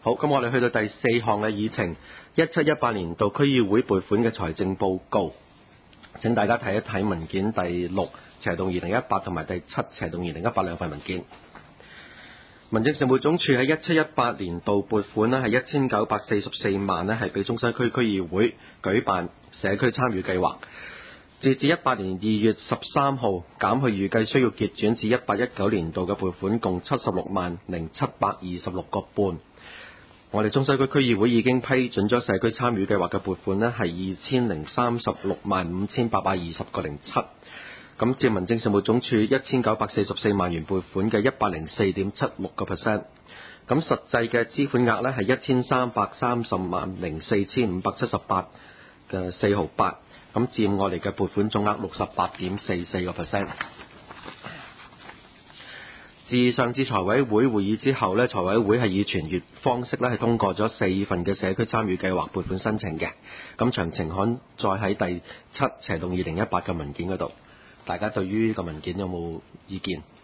好，咁我哋去到第4項嘅議程，17-18年度區議會撥款嘅財政報告。請大家睇一睇文件第6/2018同埋第7/2018兩份文件。民政事務總署喺17-18年度撥款呢係1944萬呢係俾中西區區議會舉辦社區參與計劃。截至18年2月13號，減去預計需要結轉至18-19年度嘅撥款共76萬0726個半。我哋中西區區議會已經批准咗社區參與計劃嘅撥款呢係2036萬5820個07。咁佔民政事務總署1944萬元撥款嘅104.76%。咁實際嘅支款額呢係1330萬4578嘅4毫8。咁佔我哋嘅撥款總額68.44%。自上次財委會會議之後呢，財委會係以傳閱方式呢係通過咗4份嘅社區參與計劃撥款申請嘅。咁詳情刊載喺第7/2018嘅文件嗰度。大家對於呢個文件有冇意見？